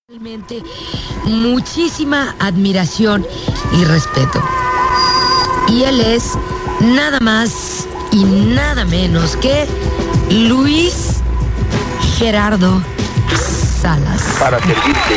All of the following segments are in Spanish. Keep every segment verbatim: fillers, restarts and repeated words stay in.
Realmente muchísima admiración y respeto. Y él es nada más y nada menos que Luis Gerardo Salas. Para servirte.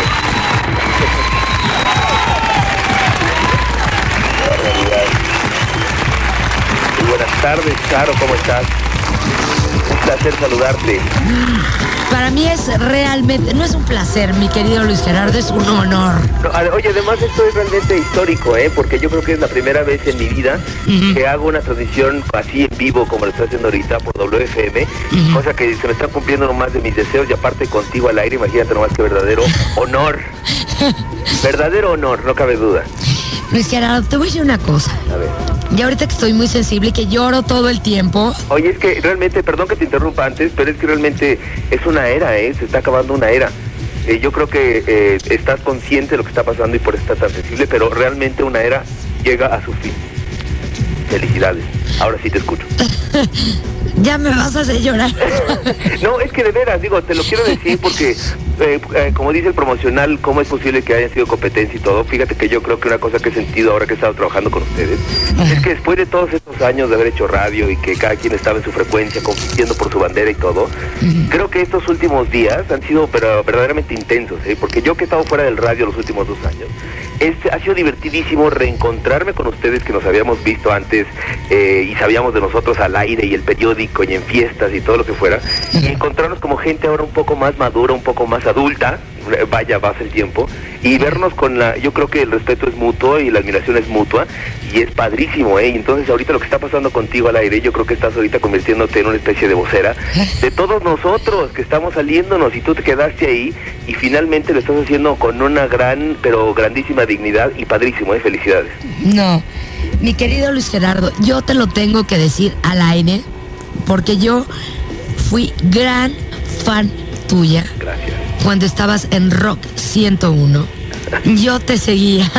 Muy buenas tardes, Charo, ¿cómo estás? Un placer saludarte. Para mí es realmente, no es un placer, mi querido Luis Gerardo, es un honor. No, oye, además esto es realmente histórico, ¿eh? Porque yo creo que es la primera vez en mi vida uh-huh. que hago una transmisión así en vivo como lo estoy haciendo ahorita por W F M, uh-huh. cosa que se me están cumpliendo nomás de mis deseos y aparte contigo al aire, imagínate nomás que verdadero honor. Verdadero honor, no cabe duda. Luis Gerardo, te voy a decir una cosa. A ver. Y ahorita que estoy muy sensible y que lloro todo el tiempo. Oye, es que realmente, perdón que te interrumpa antes, pero es que realmente es una era, ¿eh? Se está acabando una era. Eh, yo creo que eh, estás consciente de lo que está pasando y por eso estás tan sensible, pero realmente una era llega a su fin. Felicidades. Ahora sí te escucho. Ya me vas a hacer llorar. No, es que de veras, digo, te lo quiero decir porque, eh, eh, como dice el promocional, ¿cómo es posible que haya sido competencia y todo? Fíjate que yo creo que una cosa que he sentido ahora que he estado trabajando con ustedes, uh-huh. es que después de todos estos años de haber hecho radio y que cada quien estaba en su frecuencia, compitiendo por su bandera y todo, uh-huh. creo que estos últimos días han sido pero verdaderamente intensos, ¿eh? Porque yo que he estado fuera del radio los últimos dos años, este, ha sido divertidísimo reencontrarme con ustedes que nos habíamos visto antes eh, y sabíamos de nosotros al aire y el periódico y en fiestas y todo lo que fuera, y encontrarnos como gente ahora un poco más madura, un poco más adulta, vaya, va a ser tiempo, y vernos con la, yo creo que el respeto es mutuo y la admiración es mutua, y es padrísimo, ¿eh? Y entonces ahorita lo que está pasando contigo al aire, yo creo que estás ahorita convirtiéndote en una especie de vocera de todos nosotros que estamos saliéndonos, y tú te quedaste ahí, y finalmente lo estás haciendo con una gran, pero grandísima dignidad, y padrísimo, ¿eh? Felicidades. No, mi querido Luis Gerardo, yo te lo tengo que decir al aire, porque yo fui gran fan tuya. Gracias. Cuando estabas en Rock ciento uno, yo te seguía,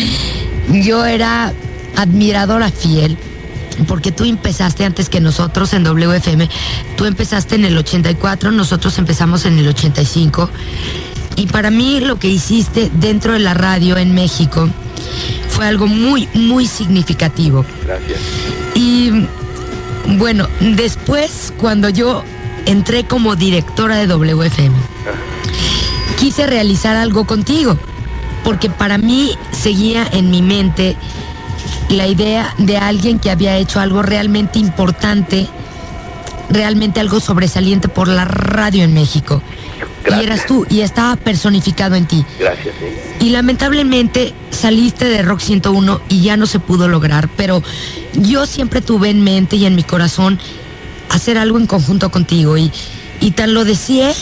yo era admiradora fiel, porque tú empezaste antes que nosotros en W F M, tú empezaste en el ochenta y cuatro, nosotros empezamos en el ochenta y cinco, y para mí lo que hiciste dentro de la radio en México fue algo muy, muy significativo. Gracias. Y bueno, después cuando yo entré como directora de W F M, quise realizar algo contigo, porque para mí seguía en mi mente la idea de alguien que había hecho algo realmente importante, realmente algo sobresaliente por la radio en México. Gracias. Y eras tú, y estaba personificado en ti. Gracias, sí. Y lamentablemente saliste de Rock ciento uno y ya no se pudo lograr, pero yo siempre tuve en mente y en mi corazón hacer algo en conjunto contigo, y, y tan lo deseé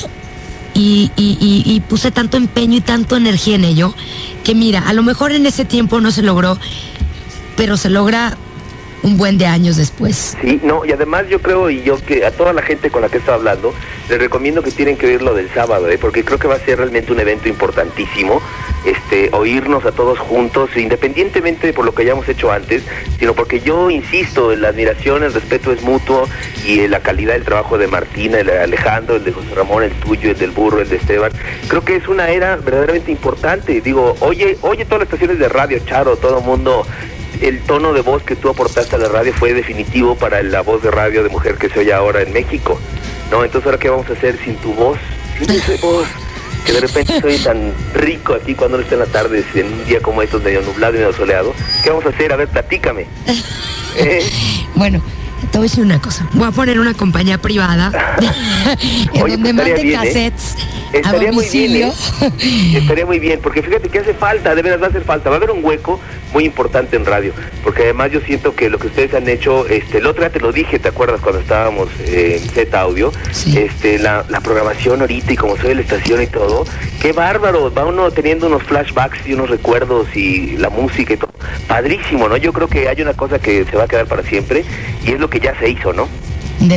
y, y, y, y puse tanto empeño y tanto energía en ello, que mira, a lo mejor en ese tiempo no se logró, pero se logra un buen de años después. Sí, no, y además yo creo, y yo que a toda la gente con la que he estado hablando, les recomiendo que tienen que oír lo del sábado, ¿eh? Porque creo que va a ser realmente un evento importantísimo, este, oírnos a todos juntos, independientemente de por lo que hayamos hecho antes, sino porque yo insisto, la admiración, el respeto es mutuo, y la calidad del trabajo de Martina, el de Alejandro, el de José Ramón, el tuyo, el del Burro, el de Esteban, creo que es una era verdaderamente importante. Digo, oye, oye todas las estaciones de radio, Charo, todo el mundo, el tono de voz que tú aportaste a la radio fue definitivo para la voz de radio de mujer que se oye ahora en México, ¿no? Entonces, ¿ahora qué vamos a hacer sin tu voz? Sin esa voz, que de repente soy tan rico aquí cuando no está en la tarde, en un día como estos, medio nublado y medio soleado. ¿Qué vamos a hacer? A ver, platícame. ¿Eh? Bueno, te voy a decir una cosa. Voy a poner una compañía privada en Oye, donde pues manden bien, cassettes ¿eh? a Estaría muy bien, domicilio. ¿eh? Estaría muy bien, porque fíjate que hace falta, de veras va a hacer falta, va a haber un hueco muy importante en radio, porque además yo siento que lo que ustedes han hecho, este, el otro día te lo dije, ¿te acuerdas cuando estábamos eh, en Z Audio? Sí. Este, la, la programación ahorita y como soy de la estación y todo, qué bárbaro, va uno teniendo unos flashbacks y unos recuerdos y la música y todo, padrísimo, ¿no? Yo creo que hay una cosa que se va a quedar para siempre y es lo que ya se hizo, ¿no?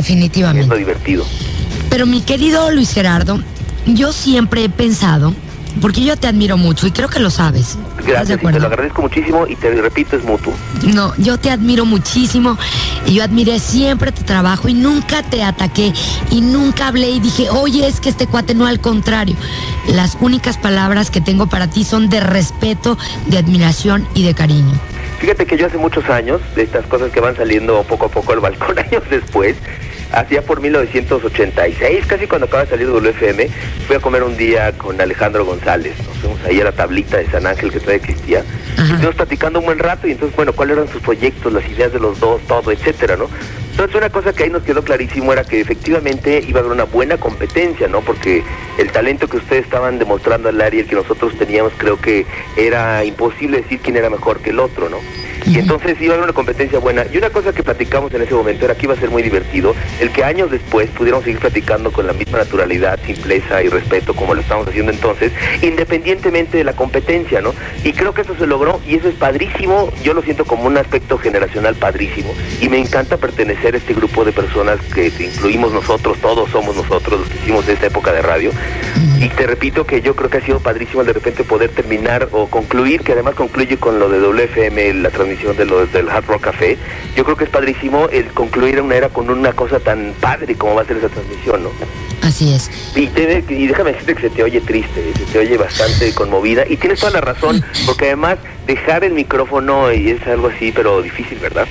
Definitivamente. Es lo divertido. Pero mi querido Luis Gerardo, yo siempre he pensado porque yo te admiro mucho y creo que lo sabes. Gracias, y te lo agradezco muchísimo y te repito, es mutuo. No, yo te admiro muchísimo y yo admiré siempre tu trabajo y nunca te ataqué y nunca hablé y dije, oye, es que este cuate no, al contrario. Las únicas palabras que tengo para ti son de respeto, de admiración y de cariño. Fíjate que yo hace muchos años, de estas cosas que van saliendo poco a poco al balcón, años después, hacía por mil novecientos ochenta y seis, casi cuando acaba de salir de W F M, fui a comer un día con Alejandro González. Nos fuimos ahí a la tablita de San Ángel que todavía existía. Y estuvimos platicando un buen rato y entonces, bueno, cuáles eran sus proyectos, las ideas de los dos, todo, etcétera, ¿no? Entonces una cosa que ahí nos quedó clarísimo era que efectivamente iba a haber una buena competencia, ¿no? Porque el talento que ustedes estaban demostrando al área y el que nosotros teníamos, creo que era imposible decir quién era mejor que el otro, ¿no? Y entonces iba a haber una competencia buena. Y una cosa que platicamos en ese momento era que iba a ser muy divertido, el que años después pudiéramos seguir platicando con la misma naturalidad, simpleza y respeto como lo estábamos haciendo entonces, independientemente de la competencia, ¿no? Y creo que eso se logró y eso es padrísimo. Yo lo siento como un aspecto generacional padrísimo y me encanta pertenecer a este grupo de personas que incluimos nosotros, todos somos nosotros los que hicimos esta época de radio. Y te repito que yo creo que ha sido padrísimo el de repente poder terminar o concluir, que además concluye con lo de W F M, la transmisión de lo del Hard Rock Café. Yo creo que es padrísimo el concluir una era con una cosa tan padre como va a ser esa transmisión, ¿no? Así es. Y, te, y déjame decirte que se te oye triste, se te oye bastante conmovida, y tienes toda la razón, porque además dejar el micrófono y es algo así, pero difícil, ¿verdad?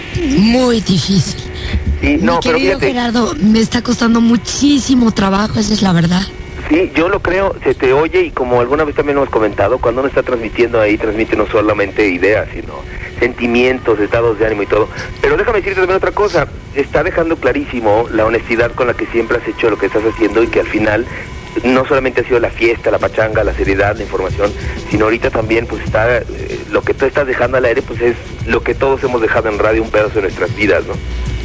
Muy difícil. Sí, no, Mi pero querido fíjate, Gerardo, me está costando muchísimo trabajo, esa es la verdad. sí, yo lo creo, se te oye, y como alguna vez también hemos comentado, cuando uno está transmitiendo ahí, transmite no solamente ideas, sino sentimientos, estados de ánimo y todo. Pero déjame decirte también otra cosa, está dejando clarísimo la honestidad con la que siempre has hecho lo que estás haciendo y que al final no solamente ha sido la fiesta, la pachanga, la seriedad, la información, sino ahorita también pues está, eh, lo que tú estás dejando al aire pues es lo que todos hemos dejado en radio, un pedazo de nuestras vidas, ¿no?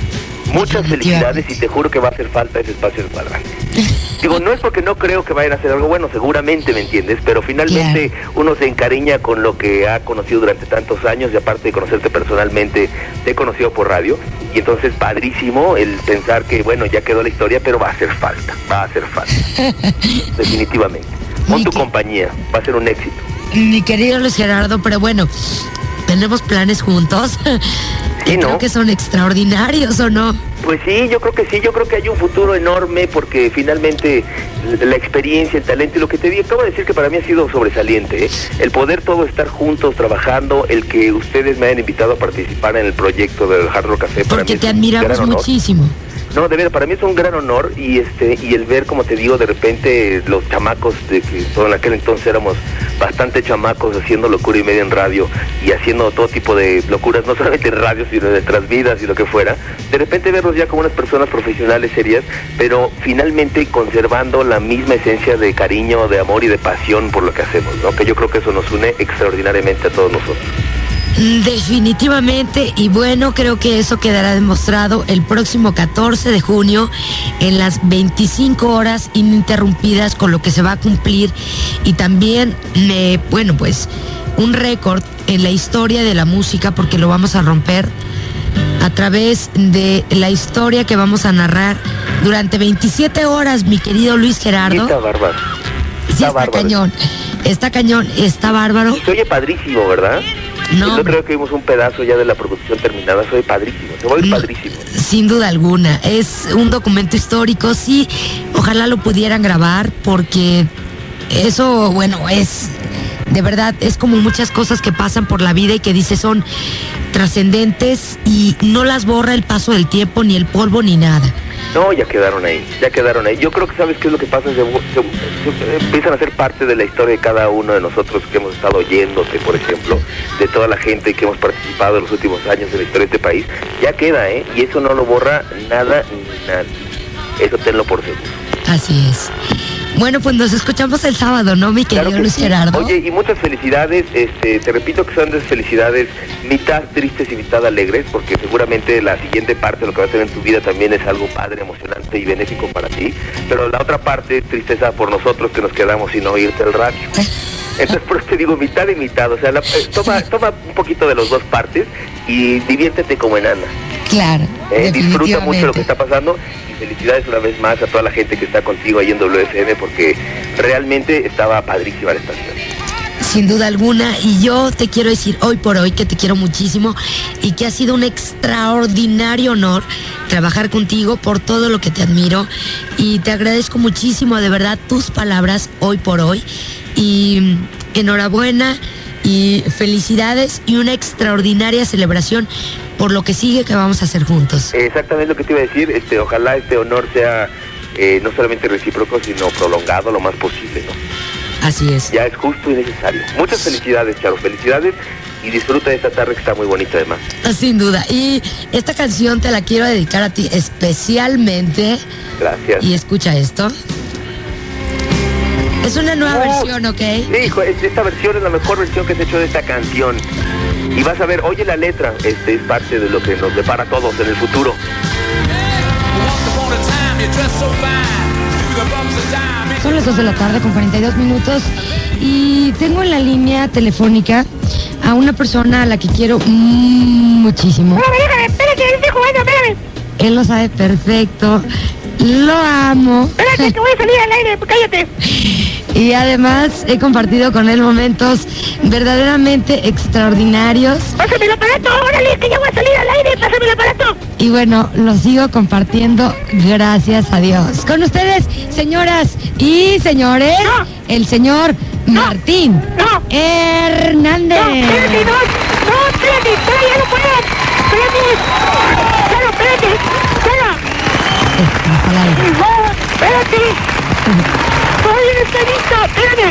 Muchas felicidades y te juro que va a hacer falta ese espacio en el cuadrante. Digo, no es porque no creo que vayan a hacer algo bueno, seguramente, ¿me entiendes? Pero finalmente claro, uno se encariña con lo que ha conocido durante tantos años y aparte de conocerte personalmente, te he conocido por radio y entonces padrísimo el pensar que, bueno, ya quedó la historia, pero va a hacer falta, va a hacer falta. Definitivamente. Con tu compañía, va a ser un éxito. Mi querido Luis Gerardo, pero bueno, tenemos planes juntos. Sí, ¿no? Creo que son extraordinarios, ¿o no? Pues sí, yo creo que sí, yo creo que hay un futuro enorme porque finalmente la experiencia, el talento y lo que te acabo de decir que para mí ha sido sobresaliente, ¿eh? El poder todos estar juntos trabajando, el que ustedes me hayan invitado a participar en el proyecto del Hard Rock Café. Porque te admiramos muchísimo. No, de verdad, para mí es un gran honor y este y el ver, como te digo, de repente los chamacos, de que todo en aquel entonces éramos bastante chamacos haciendo locura y media en radio y haciendo todo tipo de locuras, no solamente en radio, sino en nuestras vidas y lo que fuera, de repente verlos ya como unas personas profesionales serias, pero finalmente conservando la misma esencia de cariño, de amor y de pasión por lo que hacemos, ¿no? Que yo creo que eso nos une extraordinariamente a todos nosotros. Definitivamente, y bueno, creo que eso quedará demostrado el próximo catorce de junio en las veinticinco horas ininterrumpidas, con lo que se va a cumplir y también, eh, bueno, pues un récord en la historia de la música, porque lo vamos a romper a través de la historia que vamos a narrar durante veintisiete horas, mi querido Luis Gerardo. Está bárbaro. Sí, está, está bárbaro. cañón, está cañón, está bárbaro. Se oye padrísimo, ¿verdad? No, yo creo que vimos un pedazo ya de la producción terminada, soy padrísimo, se va a ir padrísimo. Sin duda alguna, es un documento histórico, sí, ojalá lo pudieran grabar, porque eso, bueno, es, de verdad, es como muchas cosas que pasan por la vida y que dice son trascendentes y no las borra el paso del tiempo, ni el polvo, ni nada. No, ya quedaron ahí, ya quedaron ahí. Yo creo que sabes qué es lo que pasa, se, se, se, empiezan a ser parte de la historia de cada uno de nosotros que hemos estado oyéndote, por ejemplo, de toda la gente que hemos participado en los últimos años en la historia de este país. Ya queda, ¿eh? Y eso no lo borra nada ni nadie. Eso tenlo por seguro. Así es. Bueno, pues nos escuchamos el sábado, ¿no, mi querido claro Luis sí. Gerardo? Oye, y muchas felicidades, este, te repito que son de felicidades mitad tristes y mitad alegres, porque seguramente la siguiente parte de lo que va a hacer en tu vida también es algo padre, emocionante y benéfico para ti, pero la otra parte, tristeza por nosotros que nos quedamos sin oírte el radio. Entonces, por eso te digo mitad y mitad, o sea, la, eh, toma, toma un poquito de las dos partes y diviértete como enana. Claro, eh, disfruta mucho lo que está pasando y felicidades una vez más a toda la gente que está contigo ahí en W F M, porque realmente estaba padrísima la estación. Sin duda alguna, y yo te quiero decir hoy por hoy que te quiero muchísimo y que ha sido un extraordinario honor trabajar contigo, por todo lo que te admiro, y te agradezco muchísimo de verdad tus palabras hoy por hoy, y enhorabuena y felicidades y una extraordinaria celebración por lo que sigue que vamos a hacer juntos. Exactamente lo que te iba a decir, este, ojalá este honor sea eh, no solamente recíproco, sino prolongado lo más posible, ¿no? Así es. Ya es justo y necesario. Muchas felicidades, Charo, felicidades, y disfruta de esta tarde que está muy bonita además. Sin duda, y esta canción te la quiero dedicar a ti especialmente. Gracias. Y escucha esto. Es una nueva oh, versión, ¿ok? Sí, hijo, esta versión es la mejor versión que se ha hecho de esta canción. Y vas a ver, oye la letra, este es parte de lo que nos depara a todos en el futuro. Son las dos de la tarde con cuarenta y dos minutos y tengo en la línea telefónica a una persona a la que quiero muchísimo. Espérame, déjame, espérate, estoy jugando, espérame. Él lo sabe perfecto, lo amo. Espérate que voy a salir al aire, cállate. Y además he compartido con él momentos verdaderamente extraordinarios. Pásame el aparato, órale, que ya voy a salir al aire, pásame el aparato. Y bueno, lo sigo compartiendo, gracias a Dios. Con ustedes, señoras y señores, no. el señor no. Martín no. Hernández. No, espérate, no, no, espérate, espérate, ya no puedo. Espérate, Charo, espérate, Charo. Estás al aire. No, espérate. Todavía no está listo, espérate.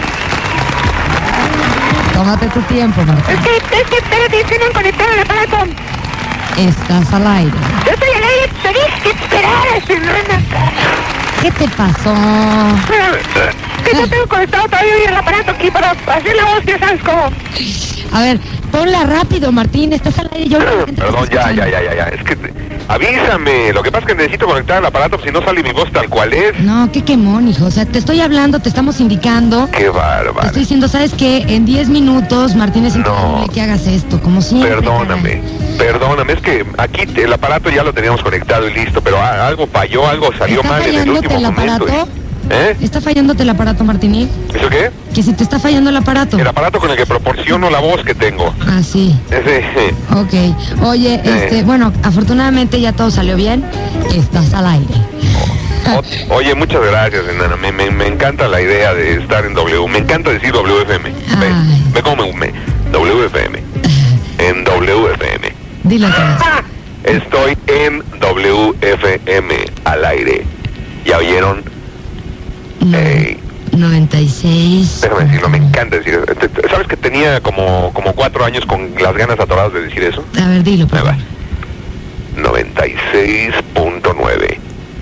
Tómate tu tiempo, Martín. Es que, es que, espérate, es que no han conectado el aparato. Estás al aire. Yo estoy al aire, te dije que esperaras, Fernanda. ¿Qué te pasó? Que no tengo conectado todavía el aparato aquí para hacer la voz, ya sabes cómo. A ver, ponla rápido, Martín, estás al aire. Yo Perdón, ya, ya, ya, ya, ya. Es que, avísame. Lo que pasa es que necesito conectar el aparato, si no sale mi voz tal cual es. No, qué quemón, hijo. O sea, te estoy hablando, te estamos indicando. Qué bárbaro. Te estoy diciendo, ¿sabes qué? En diez minutos, Martín, es increíble no. que hagas esto, como siempre. Perdóname, caray. perdóname. Es que aquí el aparato ya lo teníamos conectado y listo, pero algo falló, algo salió mal en el último el aparato? momento. ¿Eh? ¿Está fallándote el aparato, Martín? ¿Eso qué? Que si te está fallando el aparato. El aparato con el que proporciono la voz que tengo. Ah, sí. Ese. Ok. Oye, eh. este, bueno, afortunadamente ya todo salió bien. Estás al aire. O, oye, muchas gracias, enana. Me, me, me encanta la idea de estar en W. Me encanta decir W F M. Ve, ve cómo me, me. W F M. En W F M. Dilo otra vez. Estoy en W F M al aire. ¿Ya oyeron? No, hey. noventa y seis. Déjame decirlo, me encanta decir eso. ¿Sabes que tenía como, como cuatro años con las ganas atoradas de decir eso? A ver, dilo, por favor. noventa y seis punto nueve.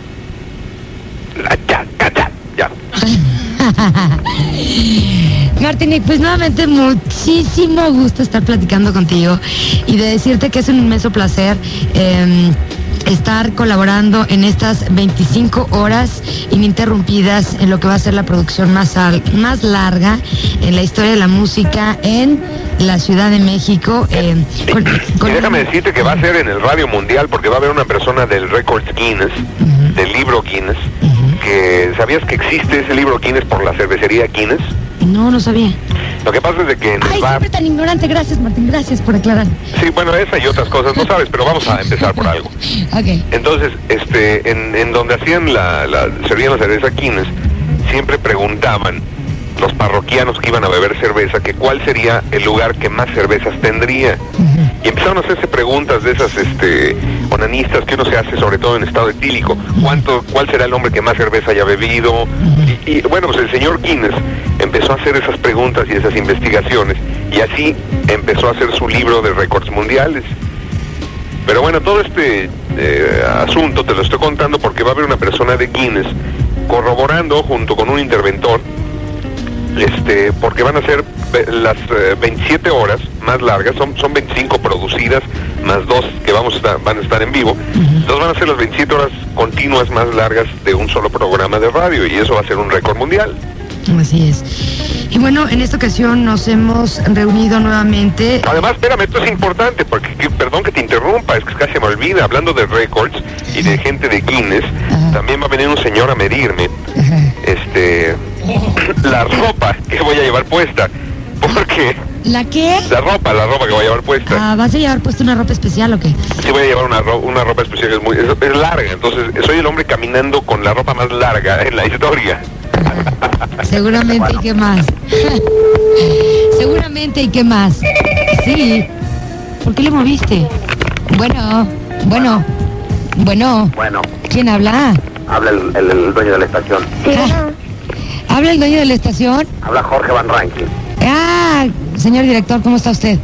Ya, ya, ya, ya. Martín, pues nuevamente muchísimo gusto estar platicando contigo y de decirte que es un inmenso placer eh, estar colaborando en estas veinticinco horas ininterrumpidas en lo que va a ser la producción más, al, más larga en la historia de la música en la Ciudad de México. Eh, con, con y déjame decirte que va a ser en el Radio Mundial, porque va a haber una persona del Records Guinness, uh-huh. del libro Guinness, uh-huh. que ¿sabías que existe ese libro Guinness por la cervecería Guinness? No, no sabía. Lo que pasa es de que en Ay, el bar... siempre tan ignorante, gracias Martín, gracias por aclarar. Sí, bueno, esa y otras cosas, no sabes, pero vamos a empezar por algo. Ok. Entonces, este, en, en donde hacían la, la, servían la cerveza Guinness, siempre preguntaban los parroquianos que iban a beber cerveza, que cuál sería el lugar que más cervezas tendría. Uh-huh. Y empezaron a hacerse preguntas de esas, este, onanistas que uno se hace, sobre todo en estado etílico. ¿Cuánto, cuál será el hombre que más cerveza haya bebido? Uh-huh. y, y bueno, pues el señor Guinness empezó a hacer esas preguntas y esas investigaciones, y así empezó a hacer su libro de récords mundiales. Pero bueno, todo este eh, asunto te lo estoy contando porque va a haber una persona de Guinness corroborando junto con un interventor, este, porque van a ser las eh, veintisiete horas más largas, son, son veinticinco producidas, más dos que vamos a estar, van a estar en vivo. Uh-huh. Entonces van a ser las veintisiete horas continuas más largas de un solo programa de radio, y eso va a ser un récord mundial. Así es. Y bueno, en esta ocasión nos hemos reunido nuevamente. Además, espérame, esto es importante, porque, que, perdón que te interrumpa, es que casi me olvida, hablando de récords y de gente de Guinness, Ajá. también va a venir un señor a medirme, Ajá. este, la ropa que voy a llevar puesta, porque... ¿La qué? La ropa, la ropa que voy a llevar puesta. Ah, ¿vas a llevar puesto una ropa especial o qué? Sí, voy a llevar una, ro una ropa especial que es, muy, es, es larga, entonces soy el hombre caminando con la ropa más larga en la historia. Seguramente, ¿y qué más? Seguramente, ¿y qué más? Sí. ¿Por qué le moviste? Bueno, bueno, bueno. Bueno, ¿Quién habla? habla el, el- el dueño de la estación. Ah, ¿habla el dueño de la estación? Habla Jorge Van Rankin. Ah, señor director, ¿cómo está usted?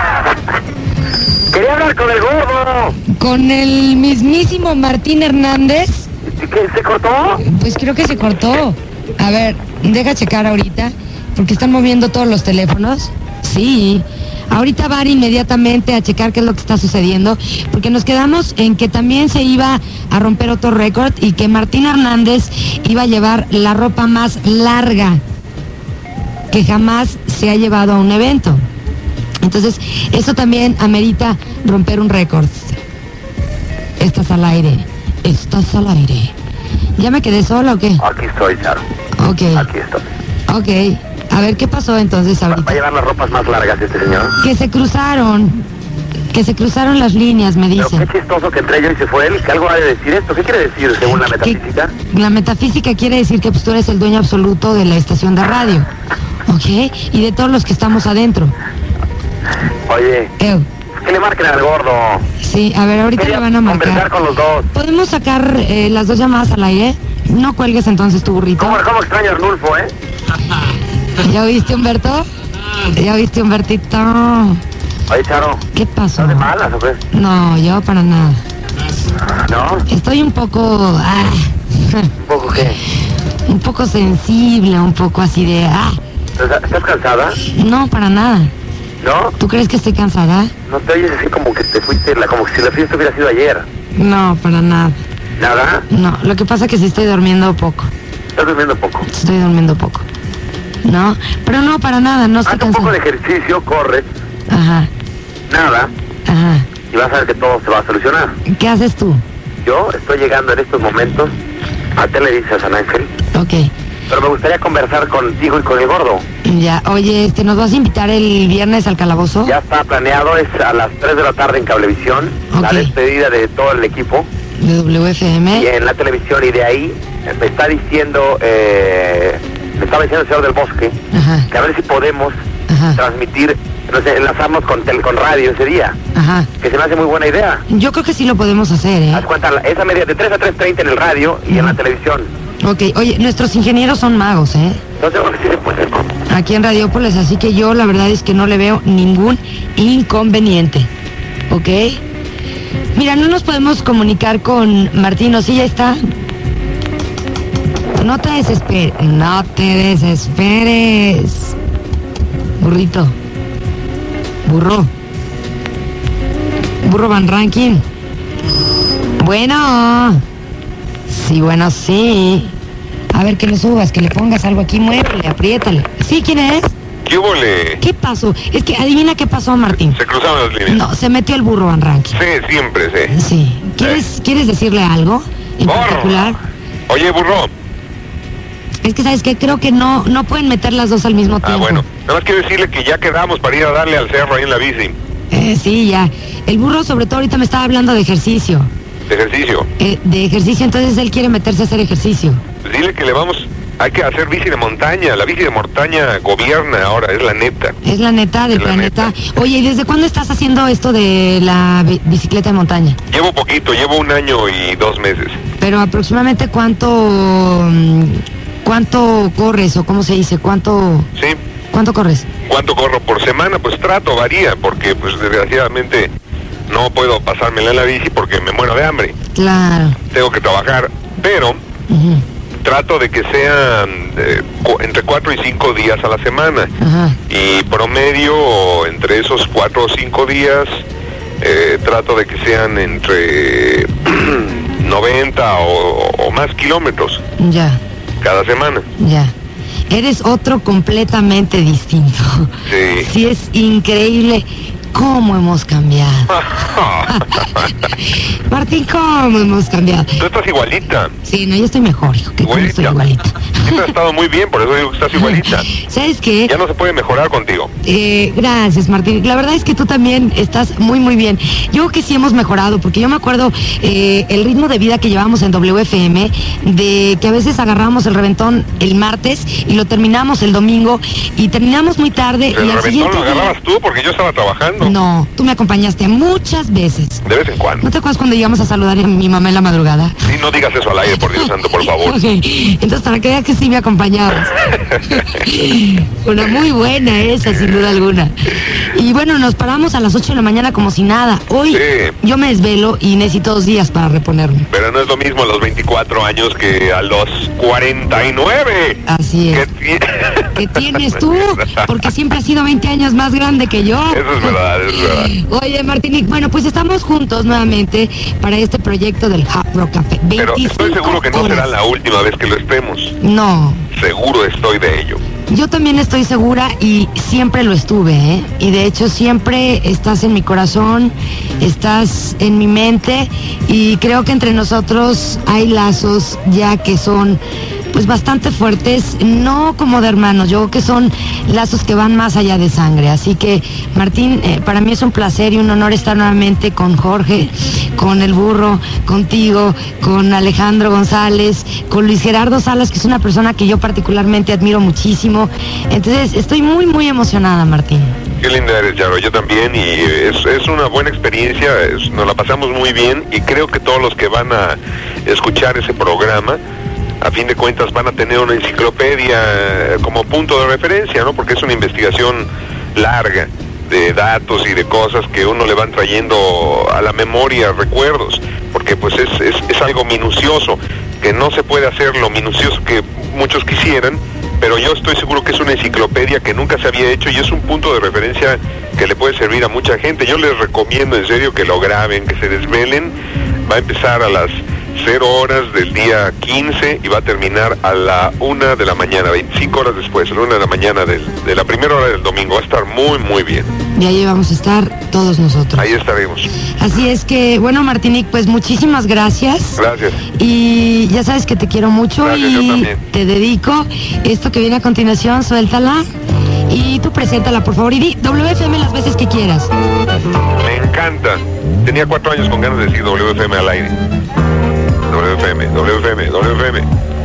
Quería hablar con el gordo. Con el mismísimo Martín Hernández. ¿Qué, se cortó? Pues creo que se cortó. A ver, deja checar ahorita, porque están moviendo todos los teléfonos. Sí. Ahorita van inmediatamente a checar qué es lo que está sucediendo, porque nos quedamos en que también se iba a romper otro récord y que Martín Hernández iba a llevar la ropa más larga que jamás se ha llevado a un evento. Entonces, eso también amerita romper un récord. Estás al aire. Estás al aire. ¿Ya me quedé sola o qué? Aquí estoy, Charo. Ok. Aquí estoy. Ok. A ver, ¿qué pasó entonces ¿Va ahorita? a llevar las ropas más largas este señor? Que se cruzaron. Que se cruzaron las líneas, me Pero dicen. qué chistoso que entre yo y se fue él. ¿Que algo ha de decir esto? ¿Qué quiere decir según la Que- metafísica? La metafísica quiere decir que pues, tú eres el dueño absoluto de la estación de radio. ¿Ok? Y de todos los que estamos adentro. Oye, Ew. que le marquen al gordo. Sí, a ver, ahorita Quería le van a conversar marcar. con los dos. ¿Podemos sacar eh, las dos llamadas al aire? No cuelgues entonces tu burrito. ¿Cómo, cómo extraño a Arnulfo, eh? ¿Ya oíste, Humberto? ¿Ya oíste, Humbertito? Oye, Charo, ¿Qué pasó? ¿estás de malas o qué? No, yo para nada. ¿No? Estoy un poco... ah, ¿Un poco qué? un poco sensible, un poco así de... ah, ¿Estás estás cansada? no, para nada. ¿No? ¿Tú crees que estoy cansada? ¿No te oyes así como que te fuiste, la, como si la fiesta hubiera sido ayer? No, para nada. ¿Nada? No, lo que pasa es que sí estoy durmiendo poco. ¿Estás durmiendo poco? Estoy durmiendo poco. ¿No? Pero no, para nada, no estoy Haz un poco cansada. de ejercicio, corres, Ajá, nada, ajá. y vas a ver que todo se va a solucionar. ¿Qué haces tú? Yo estoy llegando en estos momentos a Televisa San Ángel, Ok, pero me gustaría conversar contigo y con el gordo. ya. Oye, este, ¿nos vas a invitar el viernes al calabozo? Ya está planeado, es a las tres de la tarde en Cablevisión, la Ok. despedida de todo el equipo, De W F y M. en la televisión, y de ahí eh, me está diciendo, eh, me estaba diciendo el señor del Bosque, Ajá, que a ver si podemos ajá, transmitir, no sé, enlazarnos con, tel, con radio ese día, ajá. que se me hace muy buena idea. Yo creo que sí lo podemos hacer, ¿eh? Haz cuenta, la- esa media de tres a tres treinta en el radio y en la televisión. Ok, oye, nuestros ingenieros son magos, ¿eh? Entonces, bueno, sí se puede. Aquí en Radiópolis, así que yo la verdad es que no le veo ningún inconveniente. ¿Ok? Mira, no nos podemos comunicar con Martín, ¿o sí ya está? No te desesperes, no te desesperes. Burrito. Burro. Burro Van Rankin. Bueno. Sí, bueno, sí. A ver, que le subas, que le pongas algo aquí, muévele, apriétale. ¿Sí, quién es? ¿Qué hubo le? ¿Qué pasó? Es que adivina qué pasó, Martín. Se cruzaron las líneas. No, se metió el burro Van Rankin. Sí, siempre, sí. Sí. ¿Quieres, ¿quieres decirle algo en Burro. particular? Oye, burro. Es que, ¿sabes qué? Creo que no, no pueden meter las dos al mismo Ah, tiempo. bueno. Nada más quiero decirle que ya quedamos para ir a darle al cerro ahí en la bici. Eh, sí, ya. El burro, sobre todo, ahorita me estaba hablando de ejercicio. De ejercicio. Eh, de ejercicio, entonces él quiere meterse a hacer ejercicio. Pues dile que le vamos... Hay que hacer bici de montaña. La bici de montaña gobierna ahora, es la neta. Es la neta del Es la planeta. neta. Oye, ¿y desde cuándo estás haciendo esto de la bi- bicicleta de montaña? Llevo poquito, llevo un año y dos meses. Pero aproximadamente cuánto... mm, ¿Cuánto corres o cómo se dice? ¿Cuánto, ¿Sí? cuánto corres? ¿Cuánto corro por semana? Pues trato, varía, porque pues desgraciadamente no puedo pasármela en la bici porque me muero de hambre. Claro. Tengo que trabajar, pero Ujú, trato de que sean eh, cu- entre cuatro y cinco días a la semana. ajá. Y promedio, entre esos cuatro o cinco días, eh, trato de que sean entre noventa o, o más kilómetros Ya, cada semana. ya. eres otro completamente distinto. Sí. Sí, es increíble cómo hemos cambiado. Martín, cómo hemos cambiado. Tú estás igualita. Sí, no, yo estoy mejor, hijo, que tú Igualita. estoy igualita. Siempre has estado muy bien, por eso digo que estás igualita. ¿Sabes qué? Ya no se puede mejorar contigo. Eh, gracias, Martín. La verdad es que tú también estás muy, muy bien. Yo creo que sí hemos mejorado, porque yo me acuerdo eh, el ritmo de vida que llevábamos en W F M, de que a veces agarramos el reventón el martes y lo terminamos el domingo, y terminamos muy tarde. Pero y el al reventón siguiente lo día- agarrabas tú porque yo estaba trabajando. No, tú me acompañaste muchas veces. De vez en cuando. ¿No te acuerdas cuando llegamos a saludar a mi mamá en la madrugada? Sí, no digas eso al aire, por Dios santo, por favor. Ok, entonces para que veas que sí me acompañabas. Una muy buena esa, sin duda alguna. Y bueno, nos paramos a las ocho de la mañana como si nada. Hoy Sí. yo me desvelo y necesito dos días para reponerme. Pero no es lo mismo a los veinticuatro años que a los cuarenta y nueve. Así es. ¿Qué, ¿Qué tienes tú? Porque siempre has sido veinte años más grande que yo. Eso es verdad, es verdad. Oye, Martinique, bueno, pues estamos juntos nuevamente para este proyecto del Hard Rock Café. Pero estoy seguro que no horas. será la última vez que lo estemos. No, Seguro estoy de ello. yo también estoy segura y siempre lo estuve, ¿eh? Y de hecho siempre estás en mi corazón, estás en mi mente, y creo que entre nosotros hay lazos ya que son pues bastante fuertes, no como de hermanos, yo creo que son lazos que van más allá de sangre. Así que, Martín, eh, para mí es un placer y un honor estar nuevamente con Jorge, con el burro, contigo, con Alejandro González, con Luis Gerardo Salas, que es una persona que yo particularmente admiro muchísimo. Entonces, estoy muy, muy emocionada, Martín. Qué linda eres, Yaro. Yo también, y es, es una buena experiencia, es- nos la pasamos muy bien, y creo que todos los que van a escuchar ese programa, a fin de cuentas van a tener una enciclopedia eh, como punto de referencia, ¿no? Porque es una investigación larga de datos y de cosas que uno le van trayendo a la memoria, recuerdos, porque pues es, es, es algo minucioso, que no se puede hacer lo minucioso que muchos quisieran, pero yo estoy seguro que es una enciclopedia que nunca se había hecho y es un punto de referencia que le puede servir a mucha gente. Yo les recomiendo en serio que lo graben, que se desvelen. Va a empezar a las cero horas del día quince y va a terminar a la una de la mañana, veinticinco horas después, a la una de la mañana del, de la primera hora del domingo. Va a estar muy, muy bien. Y ahí vamos a estar todos nosotros. Ahí estaremos. Así es que, bueno, Martinique, pues muchísimas gracias. Gracias. Y ya sabes que te quiero mucho. Gracias, yo y también. te dedico esto que viene a continuación, suéltala. Y tú preséntala, por favor, y di W F M las veces que quieras. Me encanta. Tenía cuatro años con ganas de decir W F M al aire. W F M, W F M, W F M.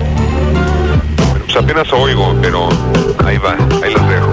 Bueno, pues apenas oigo, pero ahí va, ahí los dejo.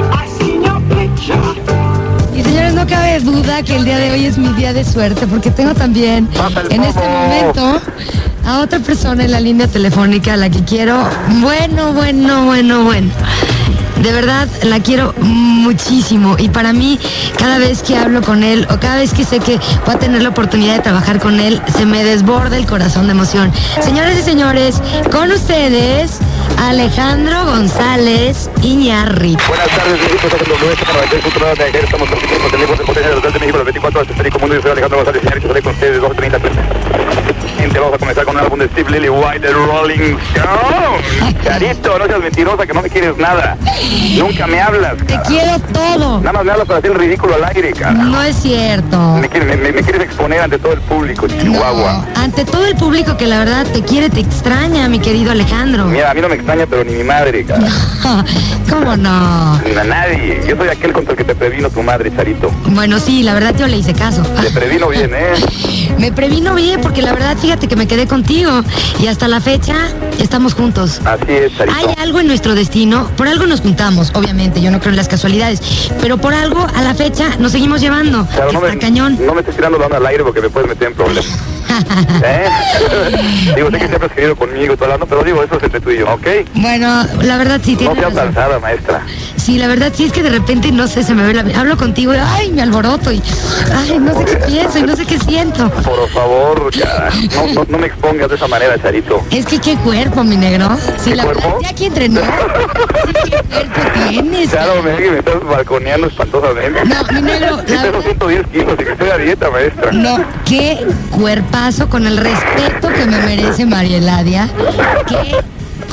Y señores, no cabe duda que el día de hoy es mi día de suerte, porque tengo también en este momento a otra persona en la línea telefónica a la que quiero, bueno, bueno, bueno, bueno. De verdad, la quiero muchísimo, y para mí, cada vez que hablo con él o cada vez que sé que voy a tener la oportunidad de trabajar con él, se me desborda el corazón de emoción. Señores y señores, con ustedes, Alejandro González Iñárritu. Buenas tardes, equipos de W S para el futuro de ayer. Estamos con equipos teléfonos del potencial de México, las veinticuatro horas, Federico Mundo. Yo soy Alejandro González Iñárritu, estaré con ustedes dos treinta. Gente, vamos a comenzar con un álbum de Steve Lillywhite, The Rolling Stone. Carito, no seas mentirosa, que no me quieres nada. Nunca me hablas, Te cara. quiero todo. Nada más me hablas para hacer el ridículo al aire, cara. No es cierto. Me, quieres- me- me quieres exponer ante todo el público, Chihuahua. No, ante todo el público que la verdad te quiere, te extraña, mi querido Alejandro. Mira, a mí no me extraña, pero ni mi madre, cara. ¿Cómo no? Ni a nadie. Yo soy aquel contra el que te previno tu madre, Charito. Bueno, sí, la verdad yo le hice caso. Te previno bien, ¿eh? Me previno bien porque la verdad, fíjate que me quedé contigo y hasta la fecha estamos juntos. Así es, Charito. Hay algo en nuestro destino, por algo nos juntamos, obviamente, yo no creo en las casualidades, pero por algo a la fecha nos seguimos llevando. Claro, no Está me, cañón. no me estés tirando la onda al aire porque me puedes meter en problemas. ¿Eh? Digo, sé que siempre has querido conmigo y todo hablando, pero digo, eso es entre tú y yo, ¿ok? Bueno, la verdad sí No tienes seas razón. lanzada, maestra. Sí, la verdad sí es que de repente, no sé, se me ve la... Hablo contigo y, ay, me alboroto y, ay, no sé qué pienso y no sé qué siento. Por favor, cara, no, no, no me expongas de esa manera, Charito. Es que qué cuerpo, mi negro. Sí, ¿Qué la cuerpo? verdad, ya aquí entrenó. Sí, qué cuerpo tienes. Claro, me, me estás balconeando espantosamente. No, mi negro, Sí, la tengo verdad... ciento diez kilos y que estoy a dieta, maestra. No, qué cuerpazo, con el respeto que me merece María Eladia. Qué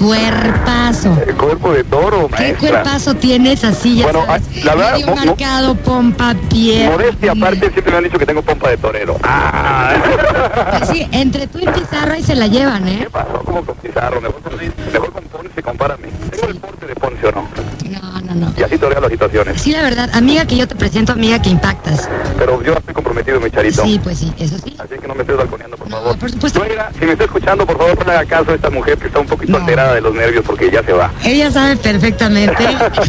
cuerpazo. El cuerpo de toro, ¿Qué maestra. cuerpazo tienes así, ya Bueno, sabes? ah, la verdad, medio mo- mo- marcado, pompa, pie. Modestia aparte, siempre me han dicho que tengo pompa de torero. Ah. Pues sí, entre tú y Pizarro ahí se la llevan, ¿eh? ¿Qué pasó? ¿Cómo con Pizarro? Mejor con, mejor con Ponce, compárame. ¿Tengo el porte de Ponce o no? No, no, no. Y así toreo las situaciones. Sí, la verdad, amiga que yo te presento, amiga que impactas. Pero yo estoy comprometido, mi charito. Sí, pues sí, eso sí. Así que no me estés balconeando, por No, favor. por supuesto. Suegra, si me está escuchando, por favor, no le haga caso a esta mujer que está un poquito No. alterada de los nervios porque ya se va. Ella sabe perfectamente.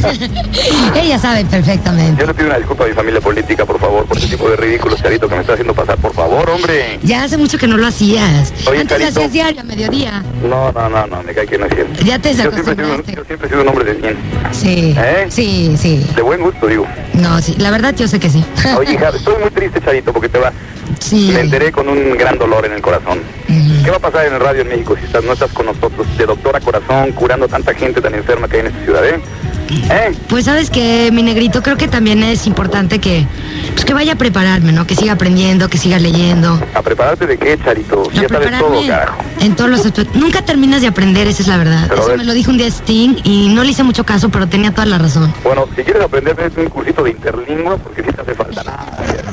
Ella sabe perfectamente. Yo le pido una disculpa a mi familia política, por favor, por ese tipo de ridículos, Charito, que me está haciendo pasar. Por favor, hombre. Ya hace mucho que no lo hacías. Oye, Antes lo Carito. hacías diario, a mediodía. No, no, no, no, me cae que no es cierto. Ya te Yo siempre, he sido, desacostumbraste. yo siempre he sido un hombre de bien. Sí, ¿Eh? sí, sí. De buen gusto, digo. No, sí, la verdad yo sé que sí. Oye, hija, estoy muy triste, Charito, porque te vas. Sí. Me enteré con un gran dolor en el corazón. Ujú. ¿Qué va a pasar en el radio en México si estás, no estás con nosotros de doctora corazón, curando tanta gente tan enferma que hay en esta ciudad, eh? ¿Eh? Pues sabes que, mi negrito, creo que también es importante que, pues, que vaya a prepararme, ¿no? Que siga aprendiendo, que siga leyendo. ¿A prepararte de qué, Charito? Si A ya sabes todo, prepararme carajo. en todos los aspectos. Nunca terminas de aprender, esa es la verdad. Pero Eso ves- me lo dijo un día Sting y no le hice mucho caso, pero tenía toda la razón. Bueno, si quieres aprender, vete un cursito de interlingua, porque sí te hace falta nada.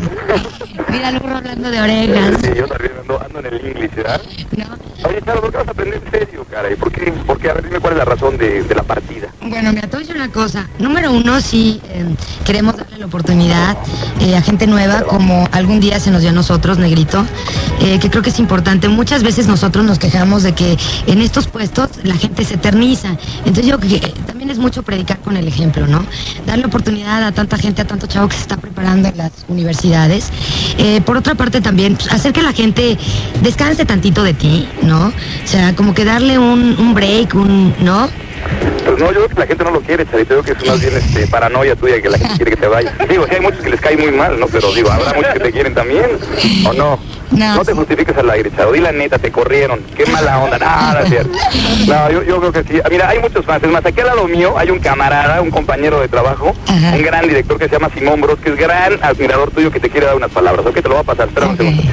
Mira, el burro hablando de orejas. Sí, yo también ando, ando en el inglés, ¿verdad? ¿No? Oye, Charo, ¿por qué vas a aprender en serio, caray? ¿Por qué? ¿Por qué? A ver, dime cuál es la razón de, de la partida. Bueno, mira, te voy a decir una cosa. Número uno, sí eh, queremos darle la oportunidad eh, a gente nueva, como algún día se nos dio a nosotros, Negrito, eh, que creo que es importante. Muchas veces nosotros nos quejamos de que en estos puestos la gente se eterniza. Entonces yo creo que también es mucho predicar con el ejemplo, ¿no? Darle oportunidad a tanta gente, a tanto chavo que se está preparando en las universidades. Eh, por otra parte también, pues, hacer que la gente descanse tantito de ti, ¿no? O sea, como que darle un, un break, un, ¿no? Pues no, yo creo que la gente no lo quiere, Charito. Yo creo que es más bien este, paranoia tuya que la gente quiere que te vayas. Digo, sí hay muchos que les cae muy mal, ¿no? Pero digo, habrá muchos que te quieren también, ¿o no? No, No te sí. justifiques al aire, Charo. Di la neta, te corrieron. Qué mala onda. No, no es cierto. No, yo, yo creo que sí. Mira, hay muchos fans. Es más, aquí al lado mío hay un camarada, un compañero de trabajo, Ajá. un gran director que se llama Simón Bros, que es gran admirador tuyo, que te quiere dar unas palabras. Ok, te lo va a pasar. Espera un Ok. segundo.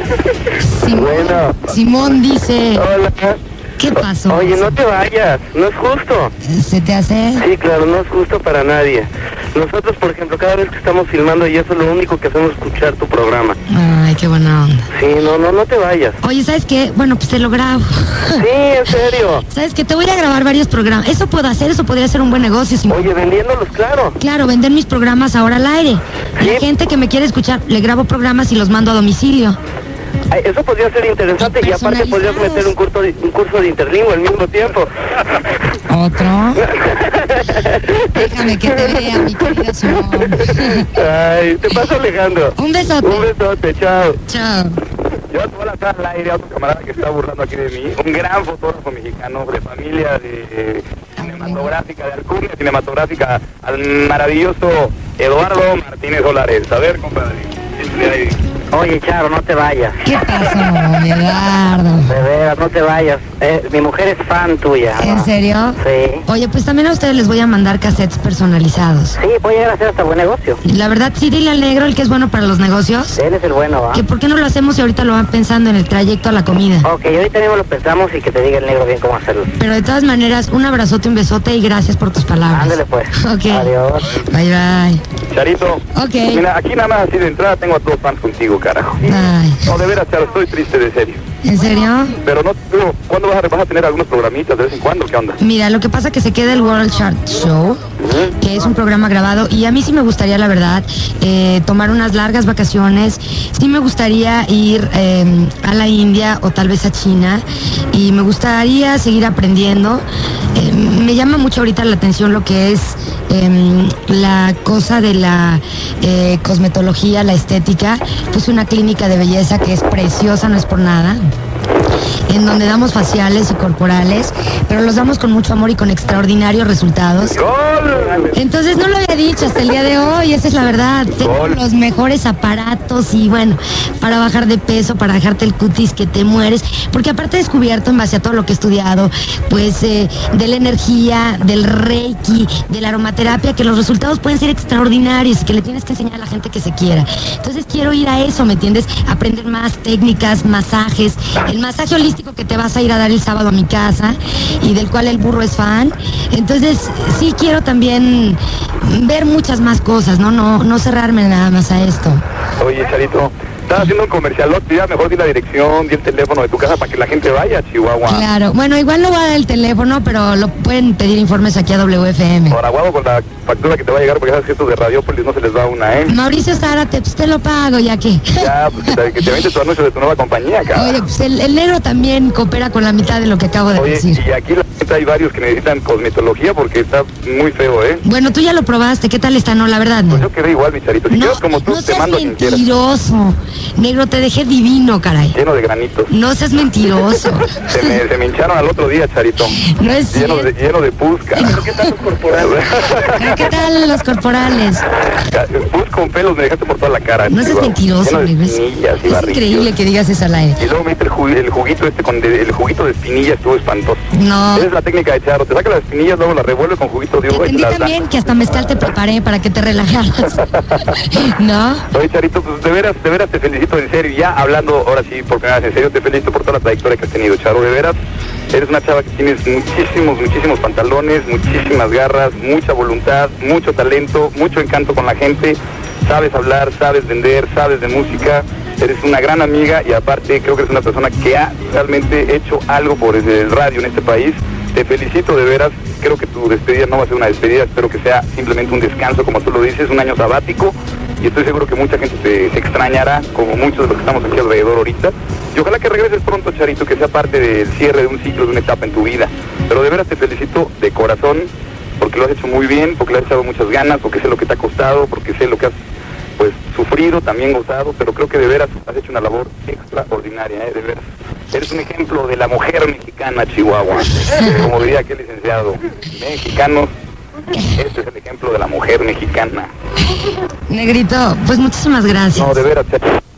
Simón, Bueno. Simón dice, Hola. ¿qué pasó? Oye, no te vayas. No es justo. ¿Se te hace? Sí, claro, no es justo para nadie. Nosotros, por ejemplo, cada vez que estamos filmando y eso, lo único que hacemos es escuchar tu programa. Ay, qué buena onda. Sí, no, no, no te vayas. Oye, ¿sabes qué? Bueno, pues te lo grabo. Sí, en serio. ¿Sabes qué? Te voy a grabar varios programas. Eso puedo hacer, eso podría ser un buen negocio. Simón. Oye, vendiéndolos, claro. Claro, vender mis programas ahora al aire. Sí. La gente que me quiere escuchar, le grabo programas y los mando a domicilio. Ay, eso podría ser interesante y aparte podrías meter un curso de, un curso de interlingua al mismo tiempo. ¿Otro? Déjame que te vea, mi querido Simón. Ay, te paso Alejandro. Un besote. Un besote, chao. Chao. Yo te voy a lanzar al aire a otro camarada que está burlando aquí de mí. Un gran fotógrafo mexicano de familia de eh, cinematográfica, de alcurnia cinematográfica, al maravilloso Eduardo Martínez Solares. A ver, compadre. Oye, Charo, no te vayas. ¿Qué pasó, mi Eduardo? De veras, no te vayas. Eh, mi mujer es fan tuya. ¿En serio? Sí. Oye, pues también a ustedes les voy a mandar cassettes personalizados. Sí, voy a llegar a hacer hasta buen negocio. La verdad, sí, dile al negro, el que es bueno para los negocios, Él es el bueno, ¿va? que por qué no lo hacemos y ahorita lo van pensando en el trayecto a la comida. Ok, ahorita mismo lo pensamos y que te diga el negro bien cómo hacerlo. Pero de todas maneras, un abrazote, un besote y gracias por tus palabras. Ándale pues. Ok. Adiós. Bye, bye. Charito. Ok. Mira, aquí nada más así de entrada tengo a todos fans contigo, carajo. Ay, No, de veras, Charo, estoy triste, de serio. ¿en serio? Pero no, no, ¿cuándo vas a, vas a tener algunos programitas de vez en cuando? ¿Qué onda? Mira, lo que pasa es que se queda el World Chart Show, que es un programa grabado, y a mí sí me gustaría, la verdad, eh, tomar unas largas vacaciones. Sí me gustaría ir eh, a la India o tal vez a China, y me gustaría seguir aprendiendo. Eh, me llama mucho ahorita la atención lo que es eh, la cosa de la eh, cosmetología, la estética. Puse una clínica de belleza que es preciosa, no es por nada, en donde damos faciales y corporales, pero los damos con mucho amor y con extraordinarios resultados. ¡Gol! Entonces no lo había dicho hasta el día de hoy, esa es la verdad. Tengo Gol. los mejores aparatos y bueno, para bajar de peso, para dejarte el cutis que te mueres, porque aparte he descubierto en base a todo lo que he estudiado, pues eh, de la energía, del reiki, de la aromaterapia, que los resultados pueden ser extraordinarios y que le tienes que enseñar a la gente que se quiera. Entonces quiero ir a eso, ¿me entiendes? Aprender más técnicas, masajes. El masaje masaje holístico que te vas a ir a dar el sábado a mi casa y del cual el burro es fan. Entonces, sí quiero también ver muchas más cosas, ¿no? No, no cerrarme nada más a esto. Oye, Charito, estás haciendo un comercial, ya mejor di la dirección, di el teléfono de tu casa para que la gente vaya a Chihuahua. Claro, bueno, igual no voy a dar el teléfono, pero lo pueden pedir informes aquí a W F M. Ahora, guapo, con la factura que te va a llegar, porque sabes que estos de Radiopolis no se les da una, ¿eh? Mauricio Zárate, pues te lo pago, ya que. Ya, pues que te, que te vende tu anuncio de tu nueva compañía, cara. Oye, pues el, el negro también coopera con la mitad de lo que acabo de Oye, decir. y aquí la gente hay varios que necesitan cosmetología porque está muy feo, ¿eh? Bueno, tú ya lo probaste, ¿qué tal está? No, la verdad, no. Pues yo quedé igual, mi Charito. Si no, quedas como tú, no te mando a quien quieras. mentiroso. Negro, te dejé divino, caray. Lleno de granitos. No seas mentiroso. Se me, se me hincharon al otro día, Charito. No es Lleno de, cierto. lleno de pus, cara. ¿Qué tal los corporales? ¿Qué tal los corporales? Pus con pelos me dejaste por toda la cara. No seas Chihuahua. mentiroso, Lleno de negro. Es, espinillas y es barrillos. increíble que digas eso al aire. Y luego me hice el, ju- el juguito este con de- el juguito de espinilla, estuvo espantoso. No. Esa es la técnica de Charo, te saca las espinillas, luego las revuelve con juguito de Te uva y te entendí las da. también que hasta mezcal te preparé para que te relajaras. ¿No? Oye, Charito, pues de veras, de veras te felicito en serio, ya hablando ahora sí por primera vez en serio, te felicito por toda la trayectoria que has tenido, Charo, de veras. Eres una chava que tienes muchísimos, muchísimos pantalones, muchísimas garras, mucha voluntad, mucho talento, mucho encanto con la gente, sabes hablar, sabes vender, sabes de música, eres una gran amiga y aparte creo que eres una persona que ha realmente hecho algo por el radio en este país. Te felicito de veras, creo que tu despedida no va a ser una despedida, espero que sea simplemente un descanso, como tú lo dices, un año sabático, y estoy seguro que mucha gente te, te extrañará, como muchos de los que estamos aquí alrededor ahorita, y ojalá que regreses pronto, Charito, que sea parte del cierre de un ciclo, de una etapa en tu vida, pero de veras te felicito de corazón, porque lo has hecho muy bien, porque le has echado muchas ganas, porque sé lo que te ha costado, porque sé lo que has pues sufrido, también gozado, pero creo que de veras has hecho una labor extraordinaria, ¿eh? De veras. Eres un ejemplo de la mujer mexicana, Chihuahua. Como diría aquel licenciado, mexicanos, este es el ejemplo de la mujer mexicana. Negrito, pues muchísimas gracias. No, de veras.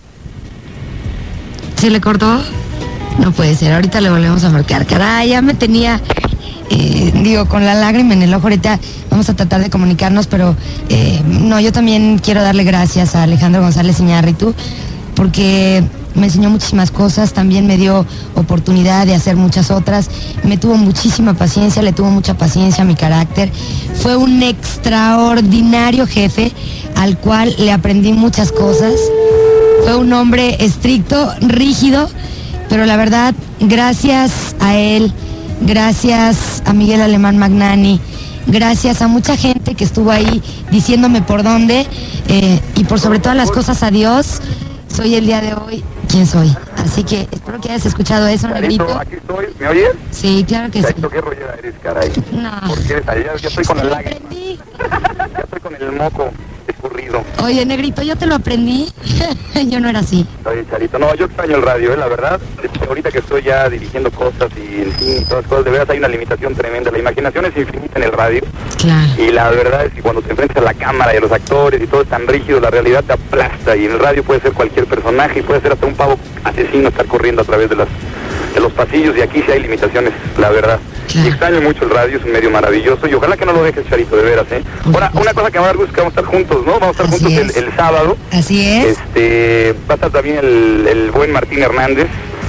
¿Se le cortó? No puede ser, ahorita le volvemos a marcar. Caray, ya me tenía, eh, digo, con la lágrima en el ojo. Ahorita vamos a tratar de comunicarnos, pero eh, no, yo también quiero darle gracias a Alejandro González Iñárritu, porque me enseñó muchísimas cosas, también me dio oportunidad de hacer muchas otras, me tuvo muchísima paciencia, le tuvo mucha paciencia a mi carácter, fue un extraordinario jefe al cual le aprendí muchas cosas, fue un hombre estricto, rígido, pero la verdad, gracias a él, gracias a Miguel Alemán Magnani, gracias a mucha gente que estuvo ahí diciéndome por dónde, eh, y por sobre todas las cosas a Dios, soy el día de hoy quien soy. Así que espero que hayas escuchado eso, Charito, Negrito. aquí estoy, ¿me oyes? Sí, claro que sí. Charito, qué rollera eres, caray. No. Porque eres allá, ya estoy con Te el lo lágrima, aprendí. ya estoy con el moco escurrido. Oye, Negrito, yo te lo aprendí. Yo no era así. Oye, Charito, no, yo extraño el radio, ¿eh? La verdad, ahorita que estoy ya dirigiendo cosas y el cine y todas las cosas, de veras hay una limitación tremenda, la imaginación es infinita en el radio, Claro. y la verdad es que cuando te enfrentas a la cámara y a los actores y todo es tan rígido, la realidad te aplasta, y en el radio puede ser cualquier personaje, y puede ser hasta un pavo asesino estar corriendo a través de las de los pasillos, y aquí sí hay limitaciones, la verdad. Claro. Y extraño mucho el radio, es un medio maravilloso, y ojalá que no lo dejes, Charito, de veras, ¿eh? Por Ahora, supuesto. una cosa que me va a dar gusto es que vamos a estar juntos, ¿no? Vamos a estar Así juntos el, es. el sábado. Así es. Este, va a estar también el, el buen Martín Hernández,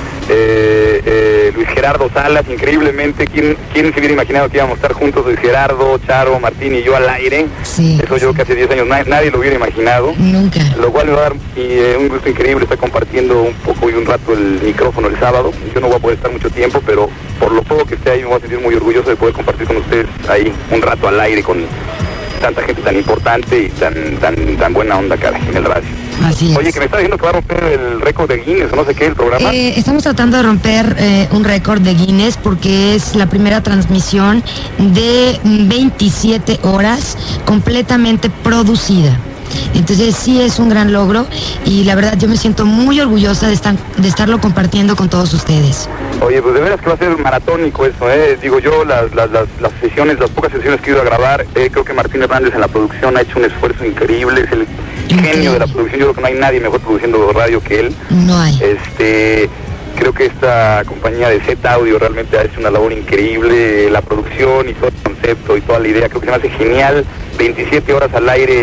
eh, eh, Luis Gerardo Salas, increíblemente, ¿quién, ¿quién se hubiera imaginado que íbamos a estar juntos, Luis Gerardo, Charo, Martín y yo al aire? Sí. Eso yo que hace diez años na- nadie lo hubiera imaginado, Nunca. lo cual me va a dar y, eh, un gusto increíble estar compartiendo un poco y un rato el micrófono el sábado. Yo no voy a poder estar mucho tiempo, pero por lo poco que esté ahí me voy a sentir muy orgulloso de poder compartir con ustedes ahí un rato al aire con tanta gente tan importante y tan tan tan buena onda, cara, en el radio. Así es. Oye, que me está diciendo que va a romper el récord de Guinness o no sé qué, el programa. Eh, estamos tratando de romper eh, un récord de Guinness porque es la primera transmisión de veintisiete horas completamente producida. Entonces sí es un gran logro y la verdad yo me siento muy orgullosa de, estar, de estarlo compartiendo con todos ustedes. Oye, pues de veras que va a ser maratónico eso, ¿eh? Digo yo, las, las, las, las sesiones, las pocas sesiones que he ido a grabar, eh, creo que Martín Hernández en la producción ha hecho un esfuerzo increíble, es el Increíble. genio de la producción, yo creo que no hay nadie mejor produciendo radio que él. No hay. Este, creo que esta compañía de Z Audio realmente ha hecho una labor increíble, la producción y todo el concepto y toda la idea, creo que se me hace genial, veintisiete horas al aire es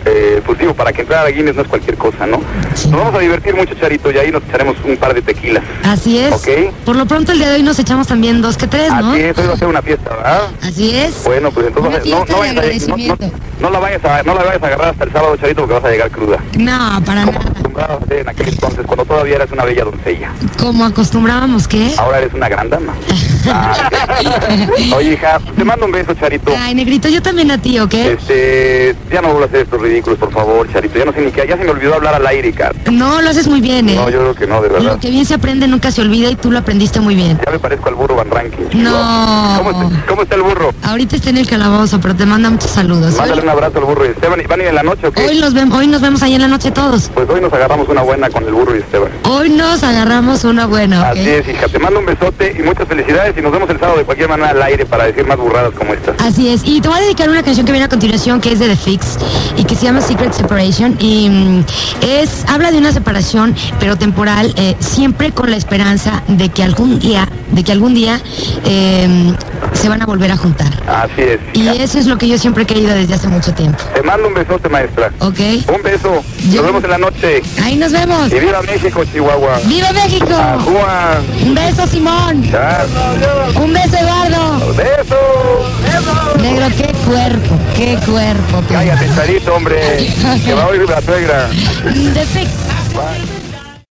Eh, pues digo, para que entrar a Guinness no es cualquier cosa, ¿no? Sí. Nos vamos a divertir mucho, Charito, y ahí nos echaremos un par de tequilas. Así es. ¿Ok? Por lo pronto el día de hoy nos echamos también dos que tres, ¿no? Así es, hoy va a ser una fiesta, ¿verdad? Así es. Bueno, pues entonces Una no, fiesta no, de vayas a, no, agradecimiento. no, no la vayas a, no la vayas a agarrar hasta el sábado, Charito, porque vas a llegar cruda. No, para Como nada. acostumbrabas a hacer en aquel entonces, cuando todavía eras una bella doncella. Como acostumbrábamos, ¿qué? Ahora eres una gran dama. Ah, oye, hija, te mando un beso, Charito. Ay, negrito, yo también a ti, ¿ok? Este, ya no vuelvo a hacer estos ridículos, por favor, Charito. Ya no sé ni qué, ya se me olvidó hablar al aire, Car. No, lo haces muy bien, ¿eh? No, yo creo que no, de verdad. Lo que bien se aprende nunca se olvida y tú lo aprendiste muy bien. Ya me parezco al burro Van Ranking. No. ¿Cómo está, cómo está el burro? Ahorita está en el calabozo, pero te manda muchos saludos. Mándale Hoy, un abrazo al burro y Esteban. ¿Van a ir en la noche o qué? hoy, los vem- hoy nos vemos ahí en la noche todos. Pues hoy nos agarramos una buena con el burro y Esteban. Hoy nos agarramos una buena, ¿ok? Así es, hija. Te mando un besote y muchas felicidades y nos vemos el sábado de cualquier manera al aire para decir más burradas como estas. Así es, y te voy a dedicar una canción que viene a continuación que es de The Fix y que se llama Secret Separation y mm, es habla de una separación pero temporal, eh, siempre con la esperanza de que algún día, de que algún día eh, se van a volver a juntar. Así es, Y hija. eso es lo que yo siempre he querido desde hace mucho tiempo, Te mando un besote, maestra. ¿ok? Un beso. Yo- Nos vemos en la noche. Ahí nos vemos. Y viva México, Chihuahua. ¡Viva México! Ajúa. Un beso, Simón. Chao. Un beso, Eduardo. Beso. Negro, qué cuerpo, qué cuerpo. qué- Cállate, Charito, hombre. Que va a oír la suegra. The Fix. Bye.